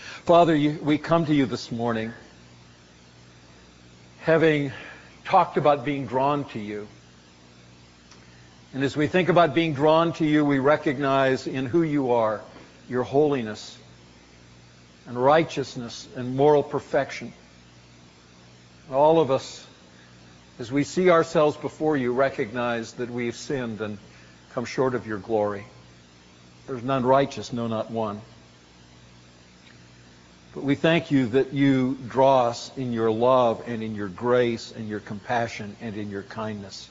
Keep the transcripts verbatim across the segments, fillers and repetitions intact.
Father, you, we come to you this morning having talked about being drawn to you. And as we think about being drawn to you, we recognize in who you are, your holiness and righteousness and moral perfection. All of us, as we see ourselves before you, recognize that we've sinned and come short of your glory. There's none righteous, no, not one. But we thank you that you draw us in your love and in your grace and your compassion and in your kindness.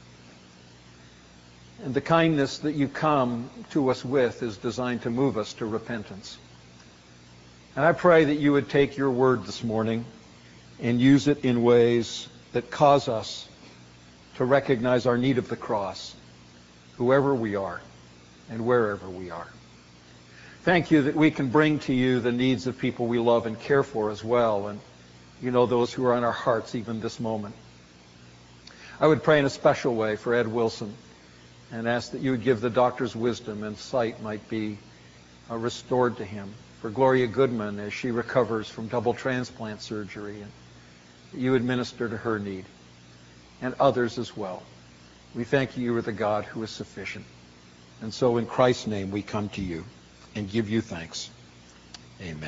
And the kindness that you come to us with is designed to move us to repentance. And I pray that you would take your word this morning and use it in ways that cause us to recognize our need of the cross, whoever we are and wherever we are. Thank you that we can bring to you the needs of people we love and care for as well, and you know those who are on our hearts even this moment. I would pray in a special way for Ed Wilson and ask that you would give the doctor's wisdom and sight might be uh, restored to him. For Gloria Goodman as she recovers from double transplant surgery, and that you would minister to her need and others as well. We thank you, you are the God who is sufficient. And so in Christ's name we come to you and give you thanks. Amen.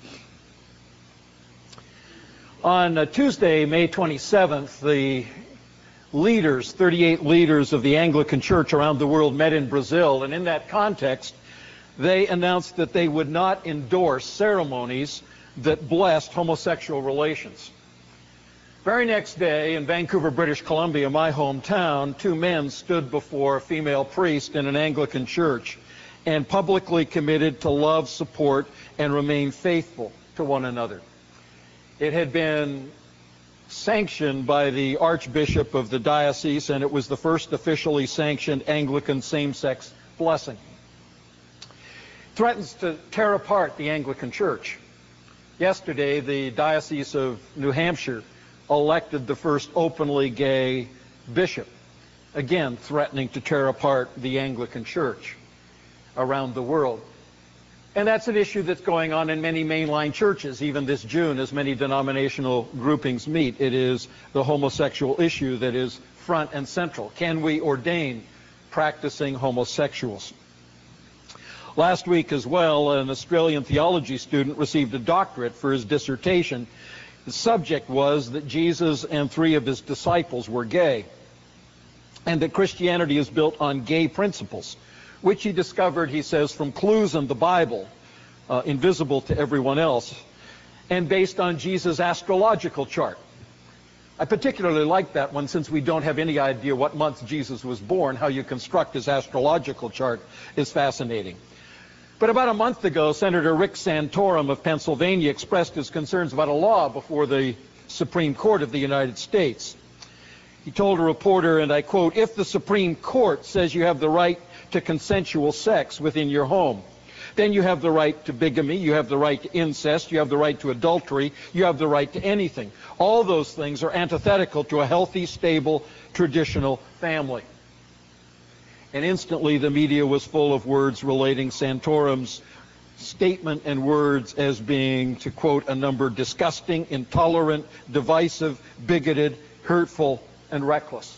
On uh, Tuesday, May twenty-seventh, the leaders, thirty-eight leaders of the Anglican Church around the world met in Brazil, and in that context, they announced that they would not endorse ceremonies that blessed homosexual relations. Very next day, in Vancouver, British Columbia, my hometown, two men stood before a female priest in an Anglican church and publicly committed to love, support, and remain faithful to one another. It had been sanctioned by the Archbishop of the diocese, and it was the first officially sanctioned Anglican same-sex blessing. It threatens to tear apart the Anglican Church. Yesterday, the Diocese of New Hampshire elected the first openly gay bishop, again threatening to tear apart the Anglican Church around the world. And that's an issue that's going on in many mainline churches. Even this June, as many denominational groupings meet, it is the homosexual issue that is front and central. Can we ordain practicing homosexuals? Last week as well, an Australian theology student received a doctorate for his dissertation. The subject was that Jesus and three of his disciples were gay, and that Christianity is built on gay principles, which he discovered, he says, from clues in the Bible, uh, invisible to everyone else, and based on Jesus' astrological chart. I particularly like that one, since we don't have any idea what month Jesus was born. How you construct his astrological chart is fascinating. But about a month ago, Senator Rick Santorum of Pennsylvania expressed his concerns about a law before the Supreme Court of the United States. He told a reporter, and I quote, "If the Supreme Court says you have the right to consensual sex within your home, then you have the right to bigamy, you have the right to incest, you have the right to adultery, you have the right to anything. All those things are antithetical to a healthy, stable, traditional family." And instantly the media was full of words relating Santorum's statement and words as being, to quote a number, disgusting, intolerant, divisive, bigoted, hurtful, and reckless.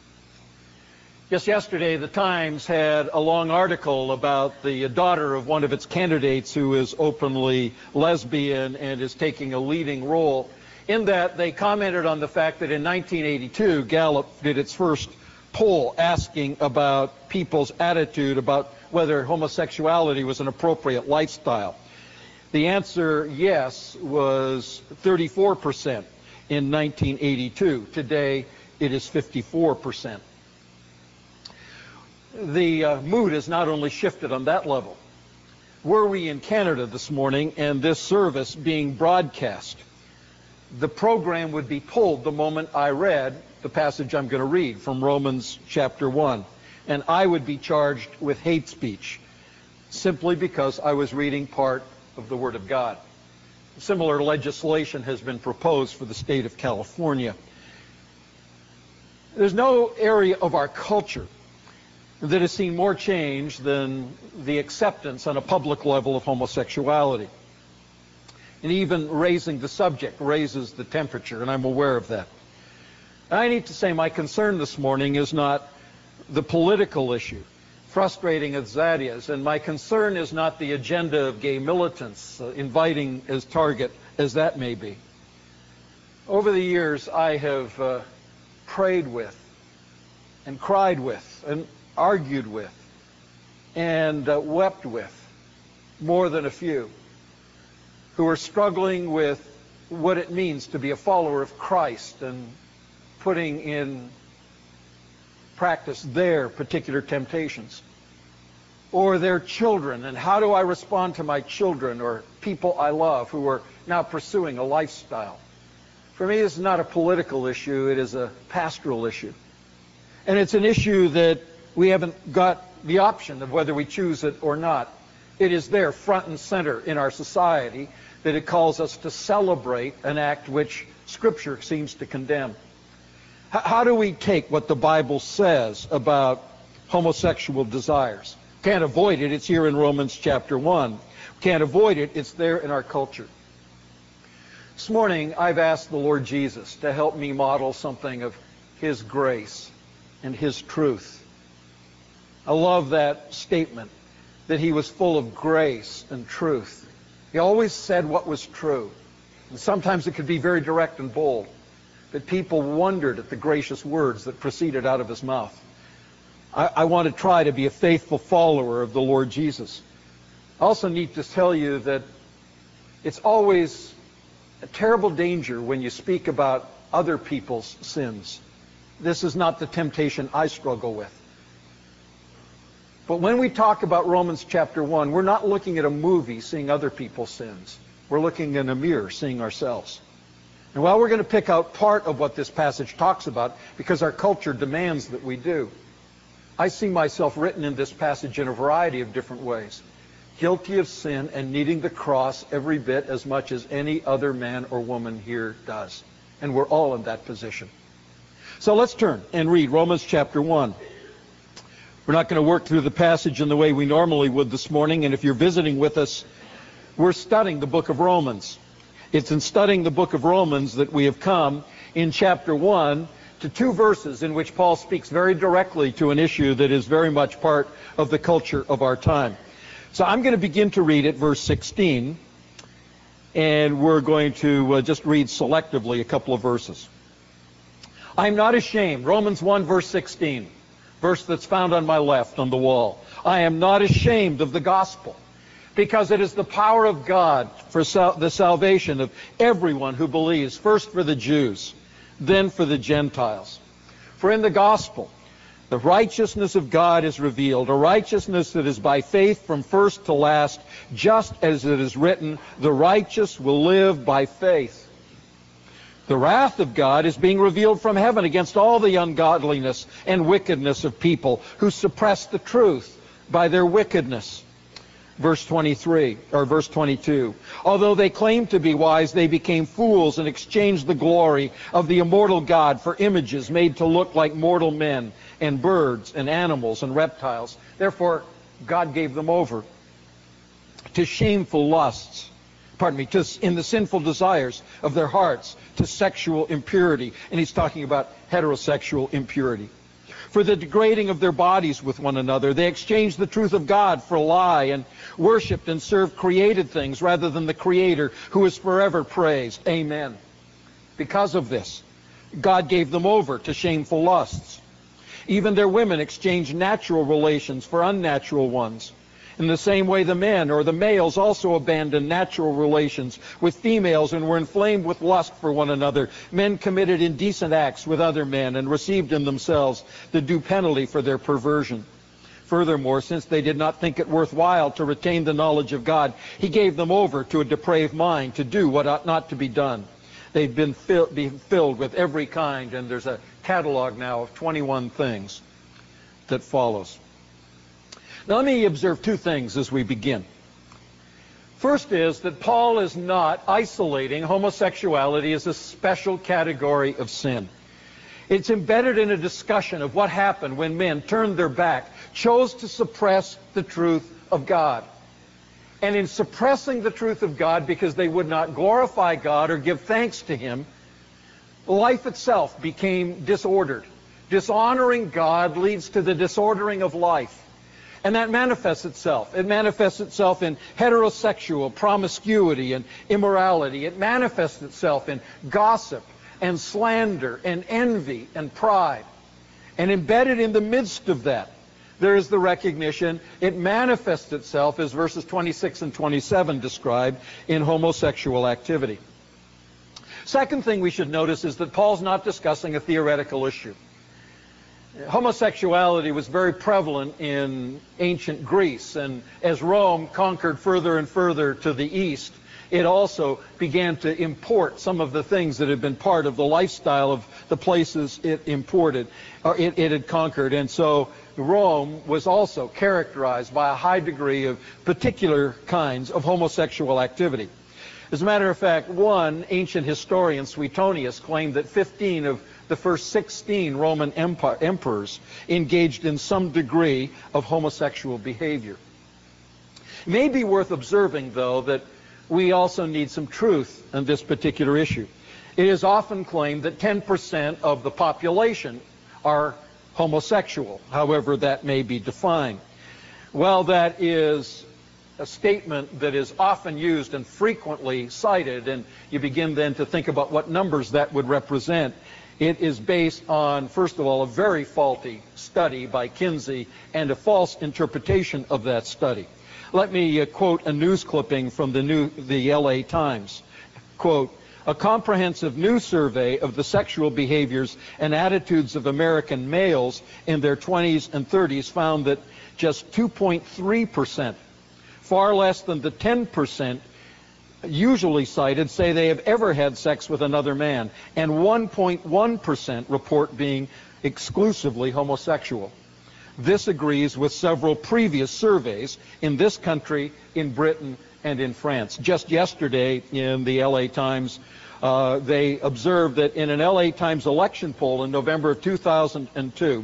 Just yesterday, the Times had a long article about the daughter of one of its candidates who is openly lesbian and is taking a leading role. In that, they commented on the fact that in nineteen eighty-two, Gallup did its first poll asking about people's attitude about whether homosexuality was an appropriate lifestyle. The answer, yes, was thirty-four percent in nineteen eighty-two. Today, it is fifty-four percent. The uh, mood has not only shifted on that level. Were we in Canada this morning and this service being broadcast, the program would be pulled the moment I read the passage I'm going to read from Romans chapter one, and I would be charged with hate speech simply because I was reading part of the Word of God. Similar legislation has been proposed for the state of California. There's no area of our culture that has seen more change than the acceptance on a public level of homosexuality. And even raising the subject raises the temperature, and I'm aware of that. I need to say my concern this morning is not the political issue, frustrating as that is, and my concern is not the agenda of gay militants, uh, inviting as target as that may be. Over the years, I have uh, prayed with, and cried with, and argued with, and uh, wept with more than a few who are struggling with what it means to be a follower of Christ and putting in practice their particular temptations. Or their children, and how do I respond to my children or people I love who are now pursuing a lifestyle? For me, this is not a political issue, it is a pastoral issue. And it's an issue that we haven't got the option of whether we choose it or not. It is there, front and center in our society, that it calls us to celebrate an act which Scripture seems to condemn. H- how do we take what the Bible says about homosexual desires? Can't avoid it. It's here in Romans chapter one. Can't avoid it. It's there in our culture. This morning, I've asked the Lord Jesus to help me model something of His grace and His truth. I love that statement, that He was full of grace and truth. He always said what was true. And sometimes it could be very direct and bold, but people wondered at the gracious words that proceeded out of His mouth. I, I want to try to be a faithful follower of the Lord Jesus. I also need to tell you that it's always a terrible danger when you speak about other people's sins. This is not the temptation I struggle with. But when we talk about Romans chapter one, we're not looking at a movie seeing other people's sins. We're looking in a mirror seeing ourselves. And while we're going to pick out part of what this passage talks about, because our culture demands that we do, I see myself written in this passage in a variety of different ways. Guilty of sin and needing the cross every bit as much as any other man or woman here does. And we're all in that position. So let's turn and read Romans chapter one. We're not going to work through the passage in the way we normally would this morning, and if you're visiting with us, we're studying the book of Romans. It's in studying the book of Romans that we have come in chapter one to two verses in which Paul speaks very directly to an issue that is very much part of the culture of our time. So I'm going to begin to read at verse sixteen, and we're going to uh, just read selectively a couple of verses. I'm not ashamed, Romans one verse sixteen. Verse that's found on my left on the wall. I am not ashamed of the gospel, because it is the power of God for sal- the salvation of everyone who believes, first for the Jews, then for the Gentiles. For in the gospel, the righteousness of God is revealed, a righteousness that is by faith from first to last, just as it is written, the righteous will live by faith. The wrath of God is being revealed from heaven against all the ungodliness and wickedness of people who suppress the truth by their wickedness. Verse twenty-three, or verse twenty-two. Although they claimed to be wise, they became fools and exchanged the glory of the immortal God for images made to look like mortal men and birds and animals and reptiles. Therefore, God gave them over to shameful lusts. Pardon me, to, in the sinful desires of their hearts, to sexual impurity. And he's talking about heterosexual impurity. For the degrading of their bodies with one another, they exchanged the truth of God for a lie and worshipped and served created things rather than the Creator, who is forever praised. Amen. Because of this, God gave them over to shameful lusts. Even their women exchanged natural relations for unnatural ones. In the same way, the men, or the males, also abandoned natural relations with females and were inflamed with lust for one another. Men committed indecent acts with other men and received in themselves the due penalty for their perversion. Furthermore, since they did not think it worthwhile to retain the knowledge of God, He gave them over to a depraved mind to do what ought not to be done. They've been, fill, been filled with every kind, and there's a catalog now of twenty-one things that follows. Now let me observe two things as we begin. First is that Paul is not isolating homosexuality as a special category of sin. It's embedded in a discussion of what happened when men turned their back, chose to suppress the truth of God. And in suppressing the truth of God because they would not glorify God or give thanks to Him, life itself became disordered. Dishonoring God leads to the disordering of life. And that manifests itself. It manifests itself in heterosexual promiscuity and immorality. It manifests itself in gossip and slander and envy and pride. And embedded in the midst of that, there is the recognition, it manifests itself, as verses twenty-six and twenty-seven describe, in homosexual activity. Second thing we should notice is that Paul's not discussing a theoretical issue. Homosexuality was very prevalent in ancient Greece, and as Rome conquered further and further to the east, it also began to import some of the things that had been part of the lifestyle of the places it imported, or it, it had conquered. And so Rome was also characterized by a high degree of particular kinds of homosexual activity. As a matter of fact, one ancient historian, Suetonius, claimed that fifteen of the first sixteen Roman empire, emperors engaged in some degree of homosexual behavior. It may be worth observing, though, that we also need some truth on this particular issue. It is often claimed that ten percent of the population are homosexual, however that may be defined. Well, that is a statement that is often used and frequently cited, and you begin then to think about what numbers that would represent. It is based on, first of all, a very faulty study by Kinsey and a false interpretation of that study. Let me uh, quote a news clipping from the, new, the L A Times. Quote, "A comprehensive new survey of the sexual behaviors and attitudes of American males in their twenties and thirties found that just two point three percent, far less than the ten percent usually cited, say they have ever had sex with another man, and one point one percent report being exclusively homosexual. This agrees with several previous surveys in this country, in Britain, and in France. Just yesterday in the L A Times, uh, they observed that in an L A Times election poll in November of two thousand two,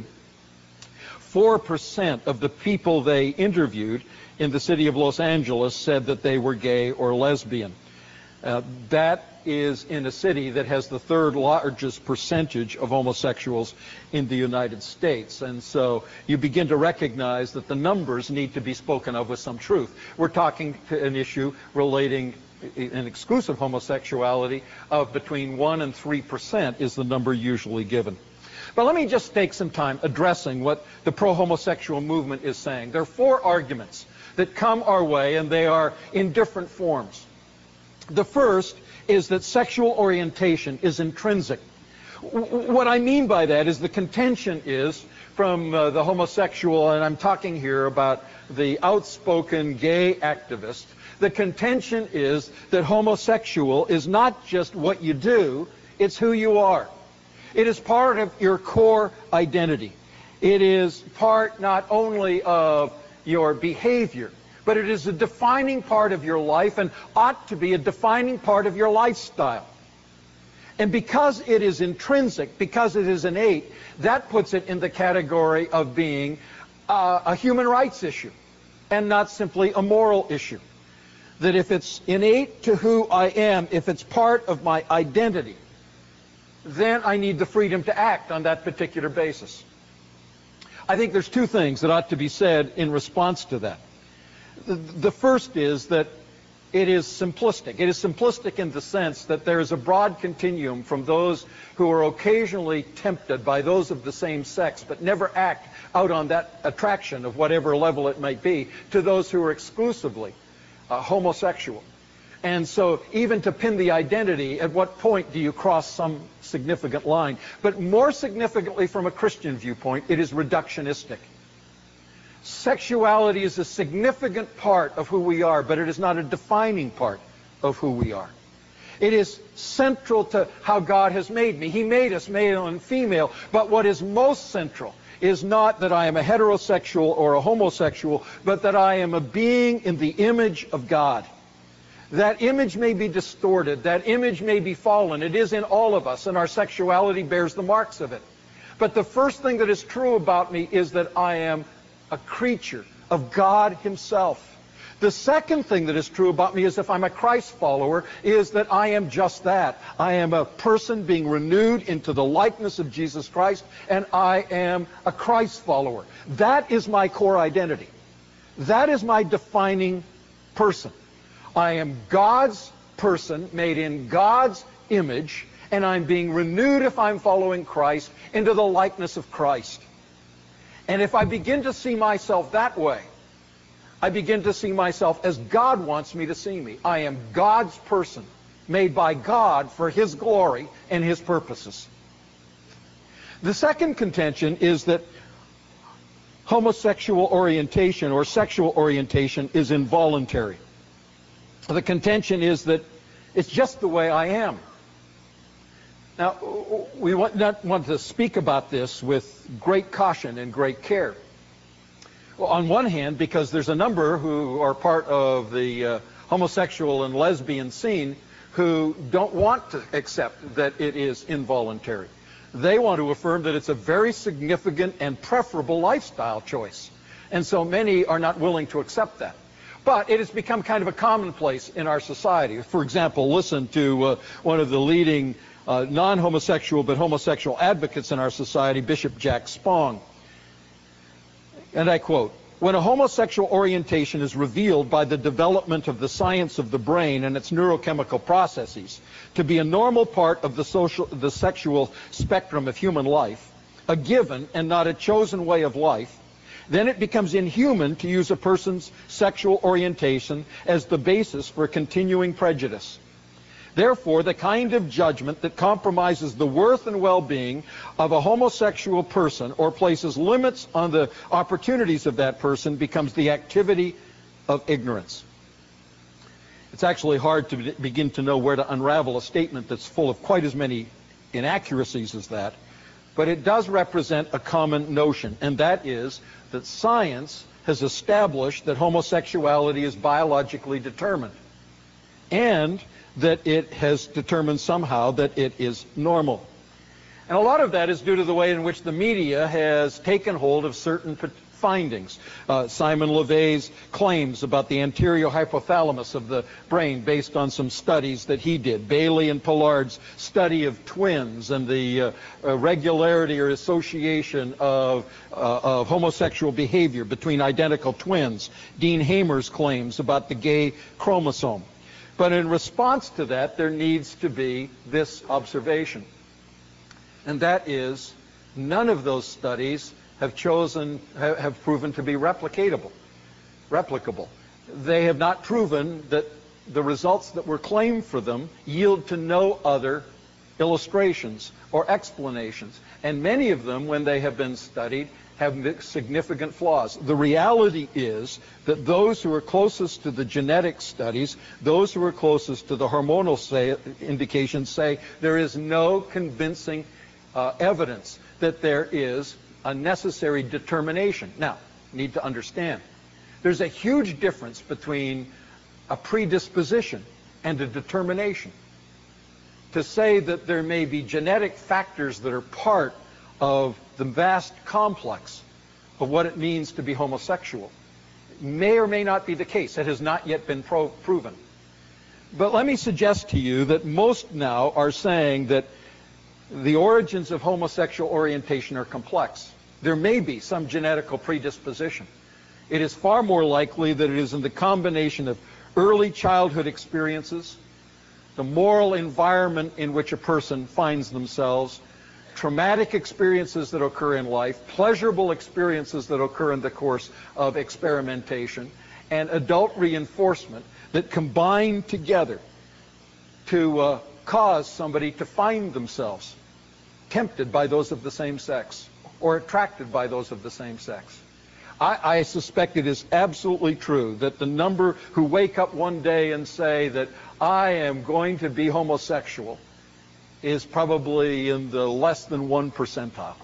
four percent of the people they interviewed in the city of Los Angeles said that they were gay or lesbian. Uh, that is in a city that has the third largest percentage of homosexuals in the United States. And so you begin to recognize that the numbers need to be spoken of with some truth. We're talking to an issue relating an exclusive homosexuality of between one and three percent is the number usually given. But let me just take some time addressing what the pro-homosexual movement is saying. There are four arguments that come our way, and they are in different forms. The first is that sexual orientation is intrinsic. W- what I mean by that is the contention is from uh, the homosexual, and I'm talking here about the outspoken gay activist, the contention is that homosexual is not just what you do, it's who you are. It is part of your core identity. It is part not only of your behavior, but it is a defining part of your life and ought to be a defining part of your lifestyle. And because it is intrinsic, because it is innate, that puts it in the category of being uh, a human rights issue and not simply a moral issue. That if it's innate to who I am, if it's part of my identity, then I need the freedom to act on that particular basis. I think there's two things that ought to be said in response to that. The, the first is that it is simplistic. It is simplistic in the sense that there is a broad continuum from those who are occasionally tempted by those of the same sex but never act out on that attraction of whatever level it might be, to those who are exclusively uh, homosexual. And so even to pin the identity, at what point do you cross some significant line? But more significantly from a Christian viewpoint, it is reductionistic. Sexuality is a significant part of who we are, but it is not a defining part of who we are. It is central to how God has made me. He made us male and female, but what is most central is not that I am a heterosexual or a homosexual, but that I am a being in the image of God. That image may be distorted. That image may be fallen. It is in all of us, and our sexuality bears the marks of it. But the first thing that is true about me is that I am a creature of God Himself. The second thing that is true about me is if I'm a Christ follower is that I am just that. I am a person being renewed into the likeness of Jesus Christ, and I am a Christ follower. That is my core identity. That is my defining person. I am God's person made in God's image, and I'm being renewed, if I'm following Christ, into the likeness of Christ. And if I begin to see myself that way, I begin to see myself as God wants me to see me. I am God's person, made by God for His glory and His purposes. The second contention is that homosexual orientation or sexual orientation is involuntary. The contention is that it's just the way I am. Now, we want not want to speak about this with great caution and great care. Well, on one hand, because there's a number who are part of the uh, homosexual and lesbian scene who don't want to accept that it is involuntary. They want to affirm that it's a very significant and preferable lifestyle choice. And so many are not willing to accept that. But it has become kind of a commonplace in our society. For example, listen to uh, one of the leading uh, non-homosexual but homosexual advocates in our society, Bishop Jack Spong. And I quote, "When a homosexual orientation is revealed by the development of the science of the brain and its neurochemical processes to be a normal part of the social, the sexual spectrum of human life, a given and not a chosen way of life, then it becomes inhuman to use a person's sexual orientation as the basis for continuing prejudice. Therefore, the kind of judgment that compromises the worth and well-being of a homosexual person or places limits on the opportunities of that person becomes the activity of ignorance." It's actually hard to begin to know where to unravel a statement that's full of quite as many inaccuracies as that, but it does represent a common notion, and that is that science has established that homosexuality is biologically determined, and that it has determined somehow that it is normal. And a lot of that is due to the way in which the media has taken hold of certain findings. Uh, Simon LeVay's claims about the anterior hypothalamus of the brain based on some studies that he did. Bailey and Pollard's study of twins and the uh, uh, regularity or association of, uh, of homosexual behavior between identical twins. Dean Hamer's claims about the gay chromosome. But in response to that, there needs to be this observation. And that is, none of those studies have chosen, have proven to be replicatable, replicable. They have not proven that the results that were claimed for them yield to no other illustrations or explanations. And many of them, when they have been studied, have significant flaws. The reality is that those who are closest to the genetic studies, those who are closest to the hormonal say, indications say there is no convincing uh, evidence that there is a necessary determination. Now, need to understand, there's a huge difference between a predisposition and a determination. To say that there may be genetic factors that are part of the vast complex of what it means to be homosexual may or may not be the case. It has not yet been pro proven. But let me suggest to you that most now are saying that the origins of homosexual orientation are complex. There may be some genetical predisposition. It is far more likely that it is in the combination of early childhood experiences, the moral environment in which a person finds themselves, traumatic experiences that occur in life, pleasurable experiences that occur in the course of experimentation, and adult reinforcement that combine together to uh, cause somebody to find themselves tempted by those of the same sex or attracted by those of the same sex. I, I suspect it is absolutely true that the number who wake up one day and say that I am going to be homosexual is probably in the less than one percentile.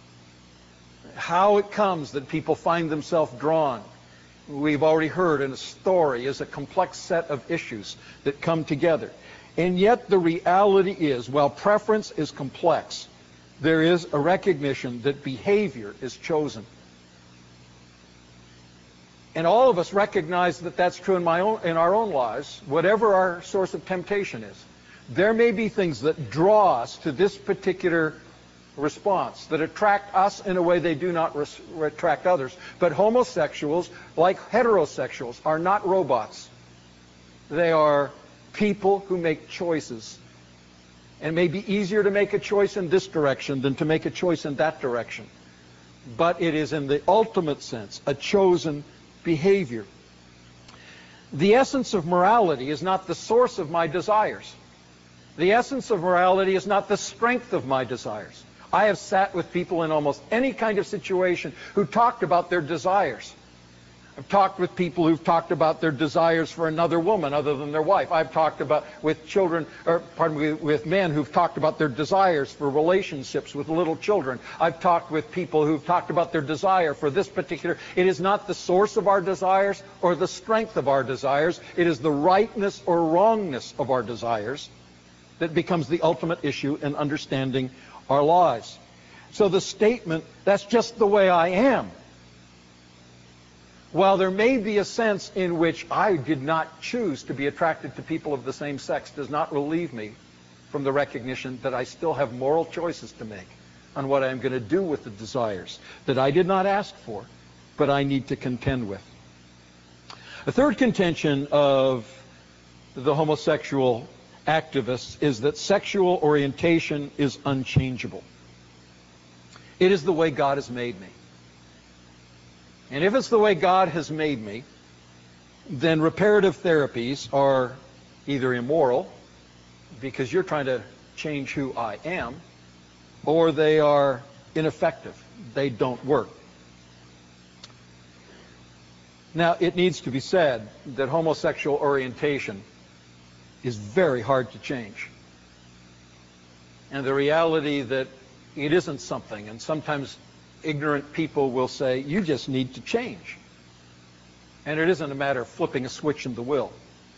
How it comes that people find themselves drawn, we've already heard in a story, is a complex set of issues that come together. And yet the reality is, while preference is complex, there is a recognition that behavior is chosen. And all of us recognize that that's true in, my own, in our own lives, whatever our source of temptation is. There may be things that draw us to this particular response, that attract us in a way they do not res- attract others. But homosexuals, like heterosexuals, are not robots. They are people who make choices. And it may be easier to make a choice in this direction than to make a choice in that direction. But it is in the ultimate sense a chosen behavior. The essence of morality is not the source of my desires. The essence of morality is not the strength of my desires. I have sat with people in almost any kind of situation who talked about their desires. I've talked with people who've talked about their desires for another woman other than their wife. I've talked about with children, or pardon me, with men who've talked about their desires for relationships with little children. I've talked with people who've talked about their desire for this particular. It is not the source of our desires or the strength of our desires. It is the rightness or wrongness of our desires that becomes the ultimate issue in understanding our lives. So the statement, that's just the way I am, while there may be a sense in which I did not choose to be attracted to people of the same sex, does not relieve me from the recognition that I still have moral choices to make on what I'm going to do with the desires that I did not ask for, but I need to contend with. A third contention of the homosexual activists is that sexual orientation is unchangeable. It is the way God has made me. And if it's the way God has made me, then reparative therapies are either immoral, because you're trying to change who I am, or they are ineffective. They don't work. Now, it needs to be said that homosexual orientation is very hard to change. And the reality that it isn't something, and sometimes ignorant people will say, you just need to change. And it isn't a matter of flipping a switch in the will.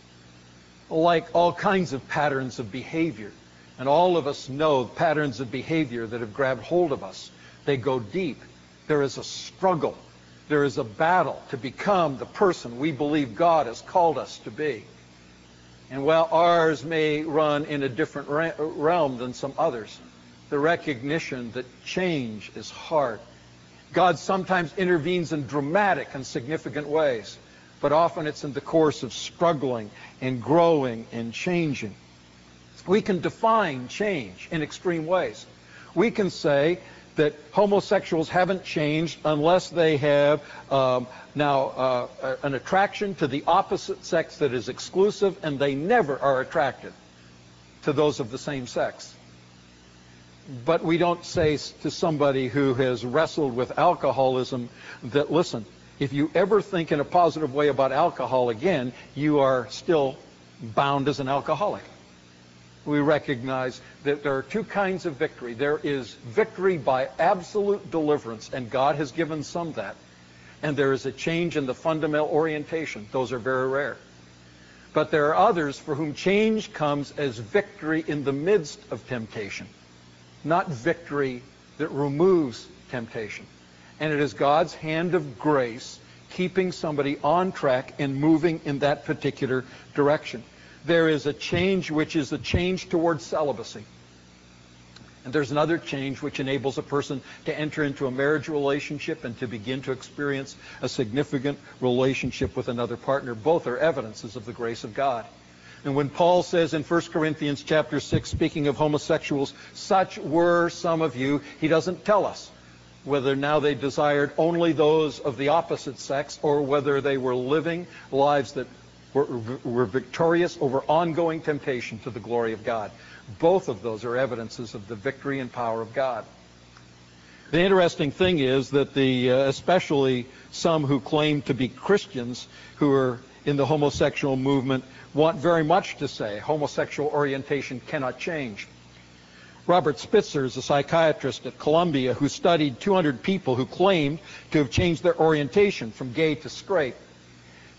Like all kinds of patterns of behavior, and all of us know patterns of behavior that have grabbed hold of us. They go deep. There is a struggle. There is a battle to become the person we believe God has called us to be. And while ours may run in a different realm than some others, the recognition that change is hard. God sometimes intervenes in dramatic and significant ways, but often it's in the course of struggling and growing and changing. We can define change in extreme ways. We can say that homosexuals haven't changed unless they have um, now uh, an attraction to the opposite sex that is exclusive, and they never are attracted to those of the same sex. But we don't say to somebody who has wrestled with alcoholism that, listen, if you ever think in a positive way about alcohol again, you are still bound as an alcoholic. We recognize that there are two kinds of victory. There is victory by absolute deliverance, and God has given some that. And there is a change in the fundamental orientation. Those are very rare. But there are others for whom change comes as victory in the midst of temptation, not victory that removes temptation. And it is God's hand of grace keeping somebody on track and moving in that particular direction. There is a change which is a change towards celibacy. And there's another change which enables a person to enter into a marriage relationship and to begin to experience a significant relationship with another partner. Both are evidences of the grace of God. And when Paul says in First Corinthians chapter six, speaking of homosexuals, such were some of you, he doesn't tell us whether now they desired only those of the opposite sex or whether they were living lives that were, were victorious over ongoing temptation to the glory of God. Both of those are evidences of the victory and power of God. The interesting thing is that the, uh, especially some who claim to be Christians who are in the homosexual movement want very much to say homosexual orientation cannot change. Robert Spitzer is a psychiatrist at Columbia who studied two hundred people who claimed to have changed their orientation from gay to straight.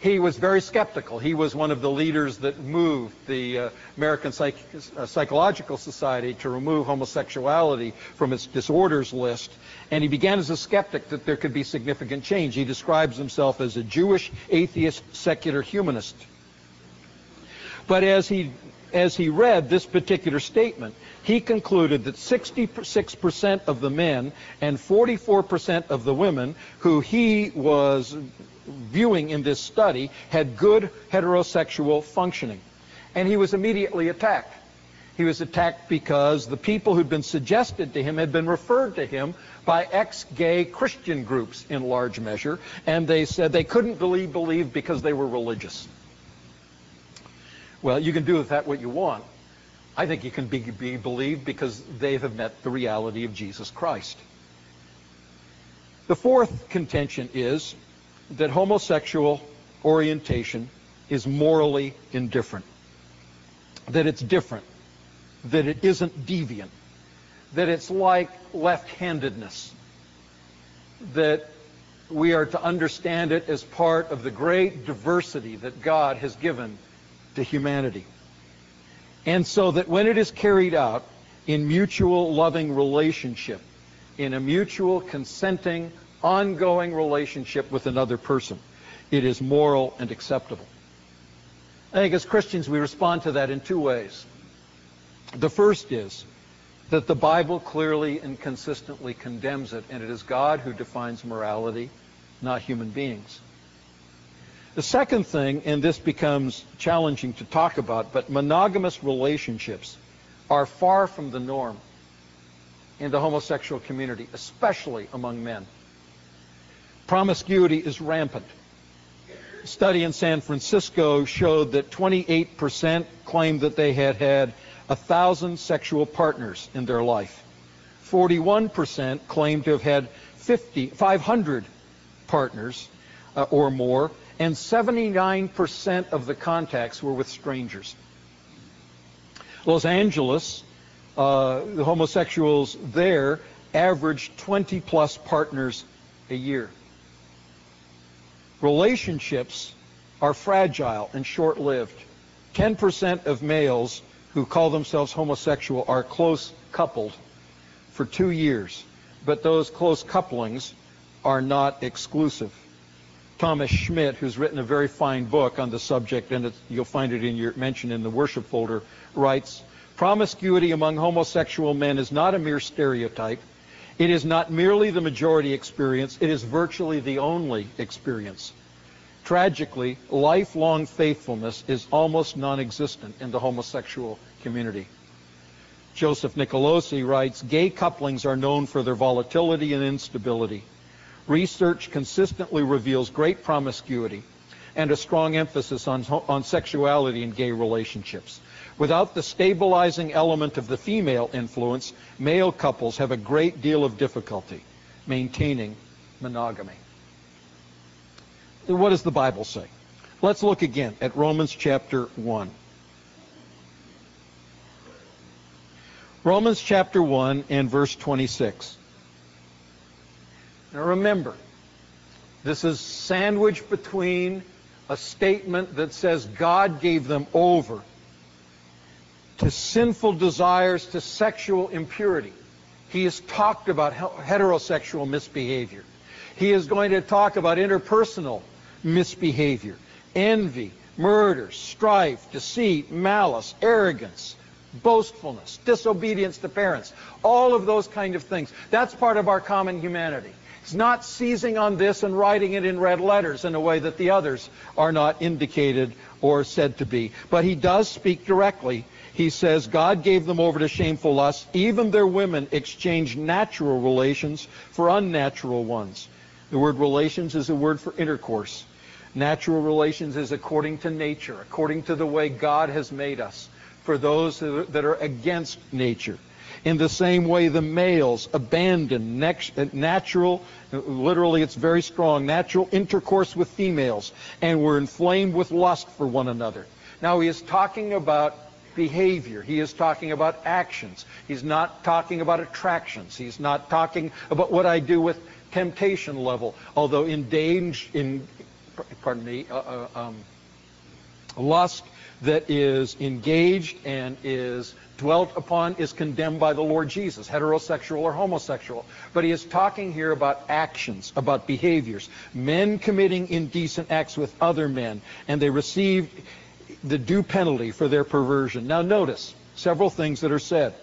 he was very skeptical. He was one of the leaders that moved the uh, American Psych uh, Psychological Society to remove homosexuality from its disorders list. And he began as a skeptic that there could be significant change. He describes himself as a Jewish, atheist, secular humanist. But as he, as he read this particular statement, he concluded that sixty-six percent of the men and forty-four percent of the women who he was viewing in this study had good heterosexual functioning. And he was immediately attacked. He was attacked because the people who'd been suggested to him had been referred to him by ex-gay Christian groups in large measure, and they said they couldn't believe, believe because they were religious. Well, you can do with that what you want. I think you can be, be believed because they have met the reality of Jesus Christ. The fourth contention is that homosexual orientation is morally indifferent, that it's different, that it isn't deviant, that it's like left-handedness, that we are to understand it as part of the great diversity that God has given to humanity. And so that when it is carried out in mutual loving relationship, in a mutual consenting, ongoing relationship with another person, it is moral and acceptable. I think as Christians we respond to that in two ways. The first is that the Bible clearly and consistently condemns it, and it is God who defines morality, not human beings. The second thing, and this becomes challenging to talk about, but monogamous relationships are far from the norm in the homosexual community, especially among men. Promiscuity is rampant. A study in San Francisco showed that twenty-eight percent claimed that they had had a thousand sexual partners in their life. forty-one percent claimed to have had fifty, five hundred partners uh, or more, and seventy-nine percent of the contacts were with strangers. Los Angeles, uh, the homosexuals there averaged twenty plus partners a year. Relationships are fragile and short-lived. ten percent of males who call themselves homosexual are close coupled for two years, but those close couplings are not exclusive. Thomas Schmidt, who's written a very fine book on the subject, and it's, you'll find it in your mentioned in the worship folder, writes, "Promiscuity among homosexual men is not a mere stereotype. It is not merely the majority experience, it is virtually the only experience. Tragically, lifelong faithfulness is almost non-existent in the homosexual community." Joseph Nicolosi writes, "Gay couplings are known for their volatility and instability. Research consistently reveals great promiscuity and a strong emphasis on, on sexuality in gay relationships. Without the stabilizing element of the female influence, male couples have a great deal of difficulty maintaining monogamy." What does the Bible say? Let's look again at Romans chapter one. Romans chapter one and verse twenty-six. Now remember, this is sandwiched between a statement that says God gave them over to sinful desires, to sexual impurity. He has talked about heterosexual misbehavior. He is going to talk about interpersonal misbehavior, envy, murder, strife, deceit, malice, arrogance, boastfulness, disobedience to parents, all of those kind of things. That's part of our common humanity. It's not seizing on this and writing it in red letters in a way that the others are not indicated or said to be. But he does speak directly. He says, God gave them over to shameful lusts. Even their women exchanged natural relations for unnatural ones. The word relations is a word for intercourse. Natural relations is according to nature, according to the way God has made us, for those that are against nature. In the same way, the males abandoned natural, literally it's very strong, natural intercourse with females, and were inflamed with lust for one another. Now he is talking about behavior. He is talking about actions. He's not talking about attractions. He's not talking about what I do with temptation level, although in, in pardon me, uh, uh, um, lust that is engaged and is dwelt upon is condemned by the Lord Jesus, heterosexual or homosexual. But he is talking here about actions, about behaviors. Men committing indecent acts with other men, and they receive the due penalty for their perversion. Now notice several things that are said.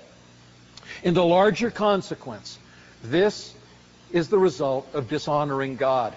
In the larger consequence, this is the result of dishonoring God.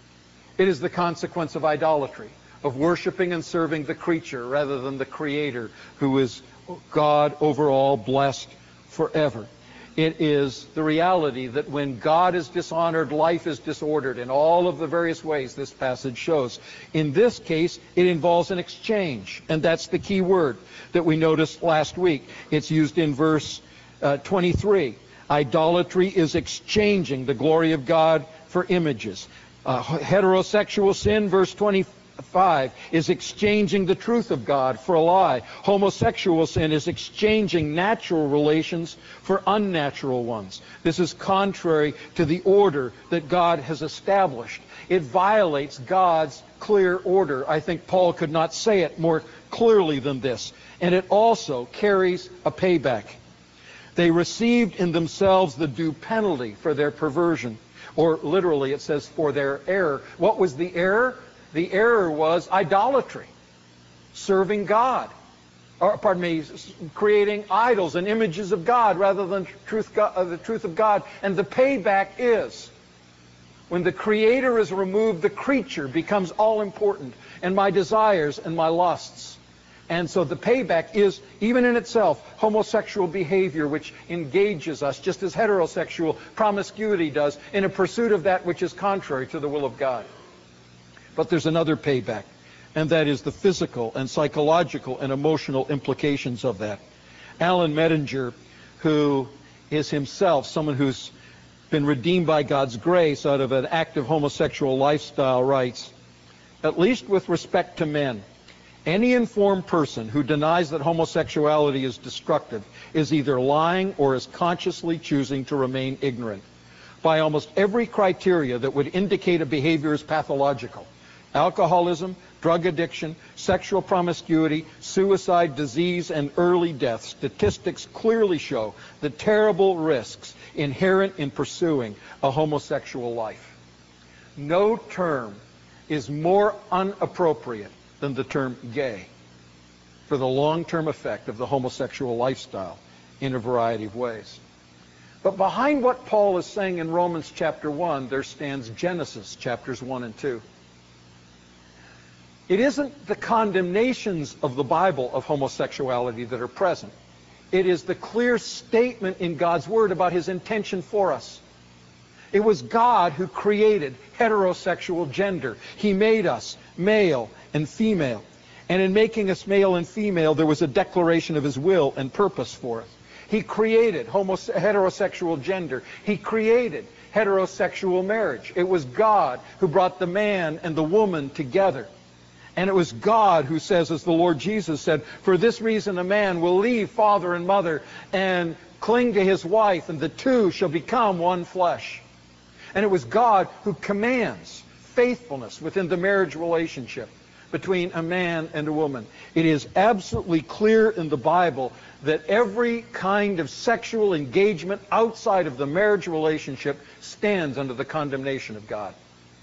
It is the consequence of idolatry, of worshiping and serving the creature rather than the Creator, who is God over all, blessed forever. It is the reality that when God is dishonored, life is disordered in all of the various ways this passage shows. In this case, it involves an exchange, and that's the key word that we noticed last week. It's used in verse uh, twenty-three. Idolatry is exchanging the glory of God for images. Uh, heterosexual sin, verse twenty-five, is exchanging the truth of God for a lie. Homosexual sin is exchanging natural relations for unnatural ones. This is contrary to the order that God has established. It violates God's clear order. I think Paul could not say it more clearly than this. And it also carries a payback. They received in themselves the due penalty for their perversion. Or literally it says for their error. What was the error? The error was idolatry, serving God, or pardon me, creating idols and images of God rather than truth, uh, the truth of God. And the payback is when the Creator is removed, the creature becomes all important, and my desires and my lusts. And so the payback is, even in itself, homosexual behavior, which engages us, just as heterosexual promiscuity does, in a pursuit of that which is contrary to the will of God. But there's another payback, and that is the physical and psychological and emotional implications of that. Alan Mettinger, who is himself someone who's been redeemed by God's grace out of an active homosexual lifestyle, writes, at least with respect to men, any informed person who denies that homosexuality is destructive is either lying or is consciously choosing to remain ignorant. By almost every criteria that would indicate a behavior is pathological, alcoholism, drug addiction, sexual promiscuity, suicide, disease, and early death, statistics clearly show the terrible risks inherent in pursuing a homosexual life. No term is more inappropriate than the term gay for the long-term effect of the homosexual lifestyle in a variety of ways. But behind what Paul is saying in Romans chapter one, there stands Genesis chapters one and two. It isn't the condemnations of the Bible of homosexuality that are present. It is the clear statement in God's Word about His intention for us. It was God who created heterosexual gender. He made us male and female. And in making us male and female, there was a declaration of His will and purpose for us. He created homose- heterosexual gender. He created heterosexual marriage. It was God who brought the man and the woman together. And it was God who says, as the Lord Jesus said, for this reason a man will leave father and mother and cling to his wife, and the two shall become one flesh. And it was God who commands faithfulness within the marriage relationship between a man and a woman. It is absolutely clear in the Bible that every kind of sexual engagement outside of the marriage relationship stands under the condemnation of God.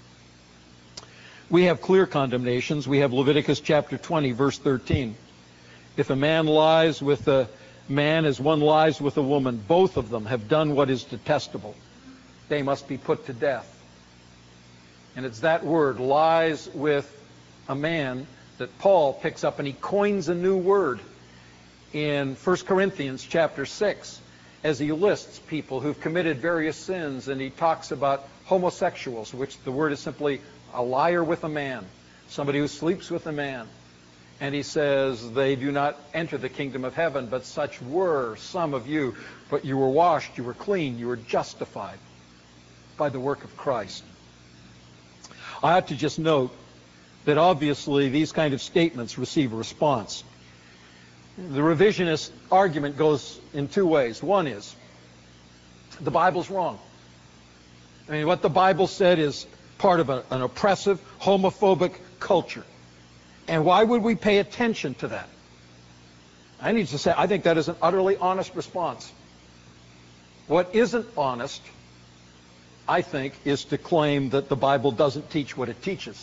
We have clear condemnations. We have Leviticus chapter twenty, verse thirteen. If a man lies with a man as one lies with a woman, both of them have done what is detestable. They must be put to death. And it's that word, lies with a man, that Paul picks up and he coins a new word in First Corinthians chapter six as he lists people who've committed various sins, and he talks about homosexuals, which the word is simply a liar with a man, somebody who sleeps with a man. And he says they do not enter the kingdom of heaven, but such were some of you. But you were washed, you were clean, you were justified by the work of Christ. I ought to just note that obviously these kind of statements receive a response. The revisionist argument goes in two ways. One is, the Bible's wrong. I mean, what the Bible said is part of a, an oppressive, homophobic culture. And why would we pay attention to that? I need to say, I think that is an utterly honest response. What isn't honest, I think, is to claim that the Bible doesn't teach what it teaches.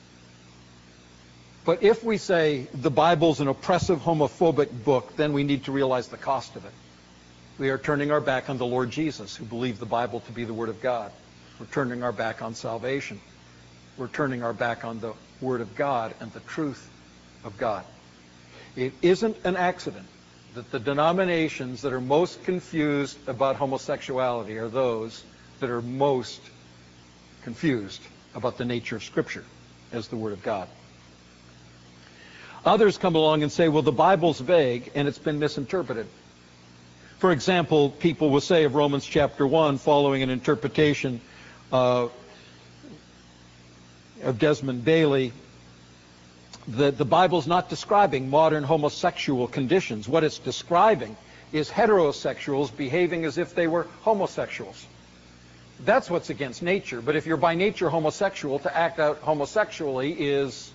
But if we say the Bible's an oppressive, homophobic book, then we need to realize the cost of it. We are turning our back on the Lord Jesus, who believed the Bible to be the Word of God. We're turning our back on salvation. We're turning our back on the Word of God and the truth of God. It isn't an accident that the denominations that are most confused about homosexuality are those that are most confused about the nature of Scripture as the Word of God. Others come along and say, well, the Bible's vague and it's been misinterpreted. For example, people will say of Romans chapter one, following an interpretation uh, of Desmond Bailey, that the Bible's not describing modern homosexual conditions. What it's describing is heterosexuals behaving as if they were homosexuals. That's what's against nature. But if you're by nature homosexual, to act out homosexually is,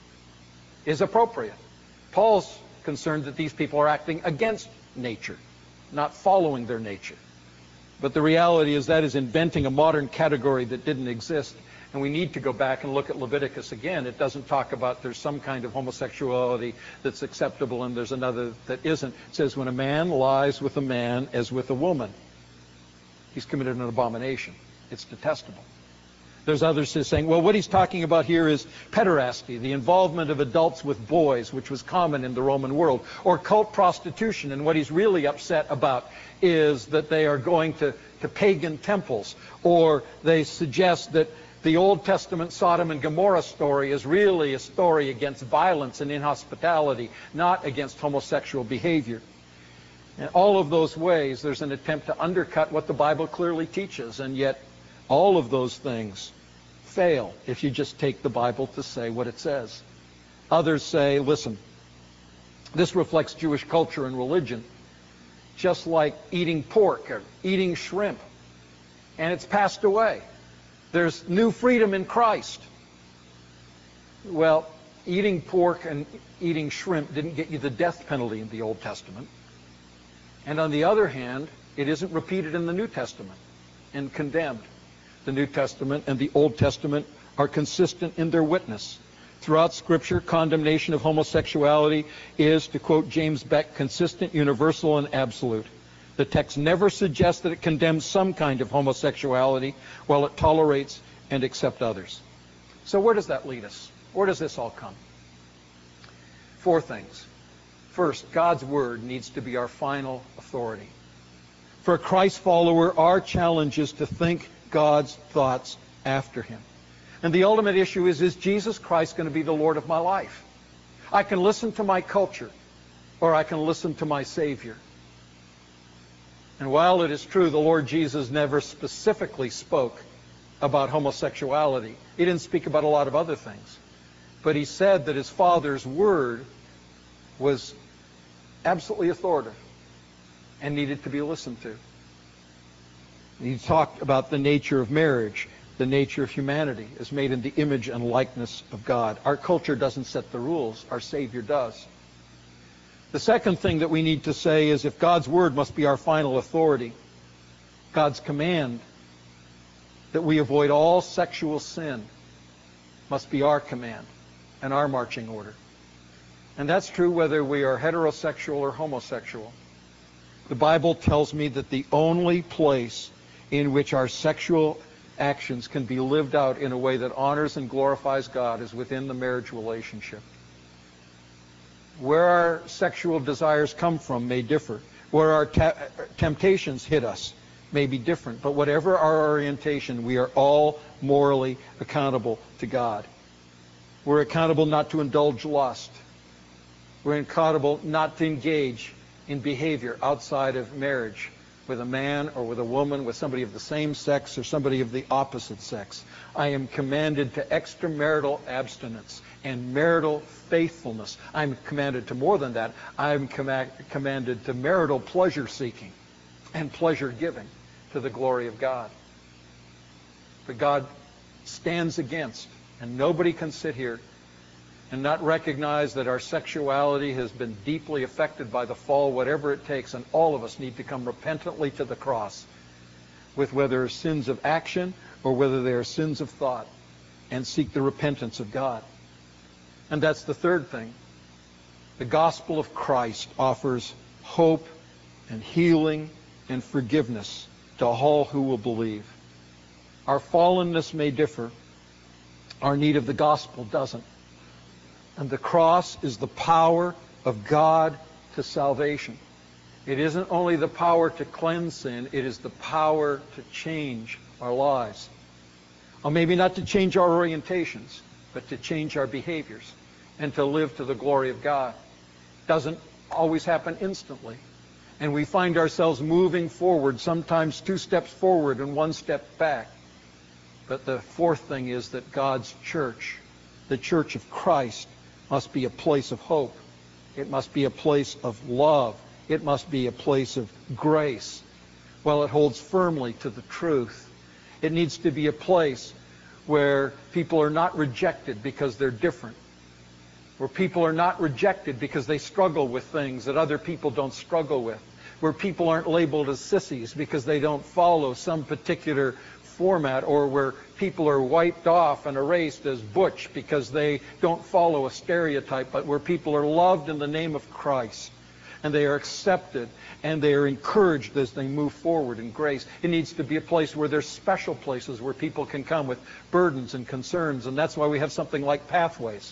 is appropriate. Paul's concerned that these people are acting against nature, not following their nature. But the reality is that is inventing a modern category that didn't exist. And we need to go back and look at Leviticus again. It doesn't talk about there's some kind of homosexuality that's acceptable and there's another that isn't. It says when a man lies with a man as with a woman, he's committed an abomination. It's detestable. There's others who are saying, well, what he's talking about here is pederasty, the involvement of adults with boys, which was common in the Roman world, or cult prostitution. And what he's really upset about is that they are going to, to pagan temples, or they suggest that the Old Testament Sodom and Gomorrah story is really a story against violence and inhospitality, not against homosexual behavior. In all of those ways, there's an attempt to undercut what the Bible clearly teaches, and yet all of those things fail if you just take the Bible to say what it says. Others say, listen, this reflects Jewish culture and religion, just like eating pork or eating shrimp, and it's passed away. There's new freedom in Christ. Well, eating pork and eating shrimp didn't get you the death penalty in the Old Testament. And on the other hand, it isn't repeated in the New Testament and condemned. The New Testament and the Old Testament are consistent in their witness. Throughout Scripture, condemnation of homosexuality is, to quote James Beck, consistent, universal, and absolute. The text never suggests that it condemns some kind of homosexuality while it tolerates and accepts others. So where does that lead us? Where does this all come? Four things. First, God's Word needs to be our final authority. For a Christ follower, our challenge is to think God's thoughts after Him. And the ultimate issue is, is Jesus Christ going to be the Lord of my life? I can listen to my culture, or I can listen to my Savior. And while it is true the Lord Jesus never specifically spoke about homosexuality, He didn't speak about a lot of other things. But He said that His Father's Word was absolutely authoritative and needed to be listened to. He talked about the nature of marriage, the nature of humanity as made in the image and likeness of God. Our culture doesn't set the rules. Our Savior does. The second thing that we need to say is if God's Word must be our final authority, God's command that we avoid all sexual sin must be our command and our marching order. And that's true whether we are heterosexual or homosexual. The Bible tells me that the only place in which our sexual actions can be lived out in a way that honors and glorifies God is within the marriage relationship. Where our sexual desires come from may differ. Where our ta- temptations hit us may be different. But whatever our orientation, we are all morally accountable to God. We're accountable not to indulge lust. We're accountable not to engage in behavior outside of marriage with a man or with a woman, with somebody of the same sex or somebody of the opposite sex. I am commanded to extramarital abstinence and marital faithfulness. I'm commanded to more than that. I'm com- commanded to marital pleasure seeking and pleasure giving to the glory of God. But God stands against. And nobody can sit here and not recognize that our sexuality has been deeply affected by the fall, whatever it takes, and all of us need to come repentantly to the cross with whether sins of action or whether they are sins of thought, and seek the repentance of God. And that's the third thing. The gospel of Christ offers hope and healing and forgiveness to all who will believe. Our fallenness may differ. Our need of the gospel doesn't. And the cross is the power of God to salvation. It isn't only the power to cleanse sin, it is the power to change our lives. Or maybe not to change our orientations, but to change our behaviors and to live to the glory of God. Doesn't always happen instantly. And we find ourselves moving forward, sometimes two steps forward and one step back. But the fourth thing is that God's church, the church of Christ, must be a place of hope. It must be a place of love. It must be a place of grace. While it holds firmly to the truth, it needs to be a place where people are not rejected because they're different. Where people are not rejected because they struggle with things that other people don't struggle with. Where people aren't labeled as sissies because they don't follow some particular format, or where people are wiped off and erased as butch because they don't follow a stereotype, but where people are loved in the name of Christ and they are accepted and they are encouraged as they move forward in grace. It needs to be a place where there's special places where people can come with burdens and concerns, and that's why we have something like Pathways.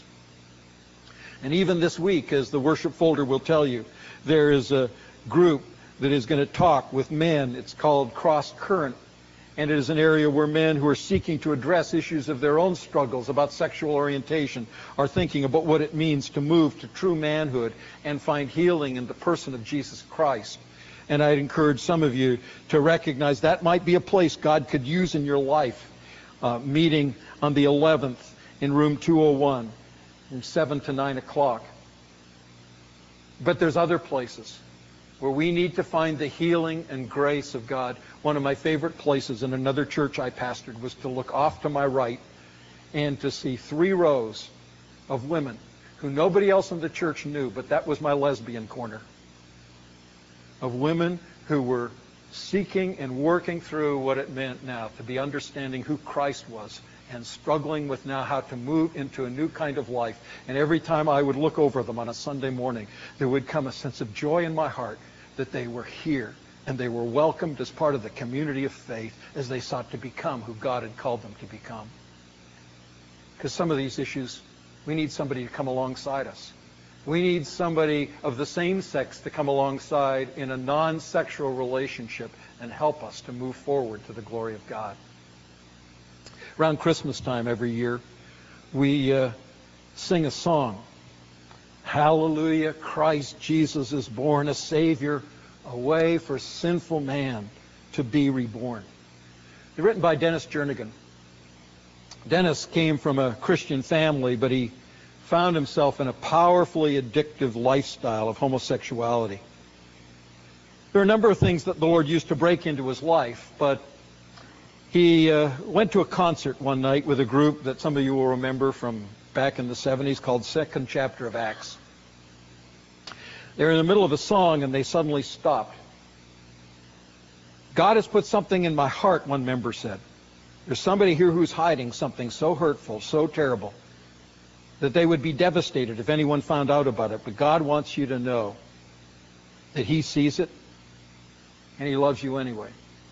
And even this week, as the worship folder will tell you, there is a group that is going to talk with men. It's called Cross Current. And it is an area where men who are seeking to address issues of their own struggles about sexual orientation are thinking about what it means to move to true manhood and find healing in the person of Jesus Christ. And I'd encourage some of you to recognize that might be a place God could use in your life. Uh, meeting on the eleventh in room two oh one from seven to nine o'clock. But there's other places where we need to find the healing and grace of God. One of my favorite places in another church I pastored was to look off to my right and to see three rows of women who nobody else in the church knew, but that was my lesbian corner. Of women who were seeking and working through what it meant now to be understanding who Christ was and struggling with now how to move into a new kind of life. And every time I would look over them on a Sunday morning, there would come a sense of joy in my heart that they were here and they were welcomed as part of the community of faith as they sought to become who God had called them to become. Because some of these issues, we need somebody to come alongside us. We need somebody of the same sex to come alongside in a non-sexual relationship and help us to move forward to the glory of God. Around Christmas time every year, we uh, sing a song. Hallelujah, Christ Jesus is born, a Savior, a way for sinful man to be reborn. It's written by Dennis Jernigan. Dennis came from a Christian family, but he found himself in a powerfully addictive lifestyle of homosexuality. There are a number of things that the Lord used to break into his life, but he uh, went to a concert one night with a group that some of you will remember from back in the seventies called Second Chapter of Acts. They were in the middle of a song and they suddenly stopped. God has put something in my heart, one member said. There's somebody here who's hiding something so hurtful, so terrible, that they would be devastated if anyone found out about it. But God wants you to know that He sees it and He loves you anyway.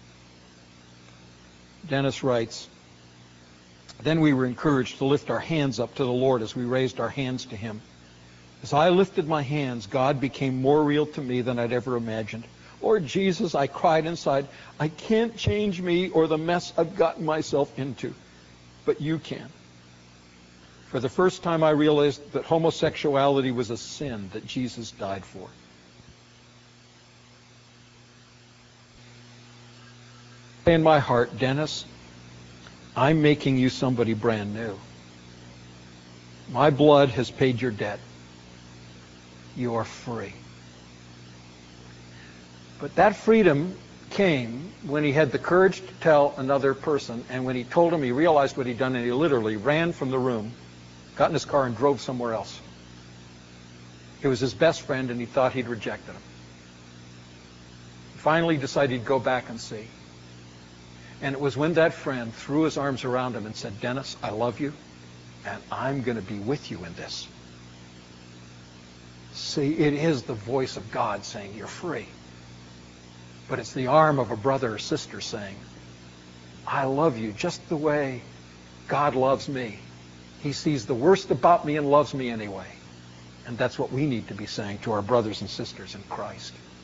Dennis writes, then we were encouraged to lift our hands up to the Lord as we raised our hands to Him. As I lifted my hands, God became more real to me than I'd ever imagined. Lord Jesus, I cried inside, I can't change me or the mess I've gotten myself into, but you can. For the first time I realized that homosexuality was a sin that Jesus died for. In my heart, Dennis, I'm making you somebody brand new. My blood has paid your debt. You are free. But that freedom came when he had the courage to tell another person, and when he told him, he realized what he'd done, and he literally ran from the room, got in his car, and drove somewhere else. It was his best friend, and he thought he'd rejected him. He finally decided he'd go back and see. And it was when that friend threw his arms around him and said, "Dennis, I love you, and I'm going to be with you in this." See, it is the voice of God saying, "You're free." But it's the arm of a brother or sister saying, "I love you just the way God loves me. He sees the worst about me and loves me anyway." And that's what we need to be saying to our brothers and sisters in Christ.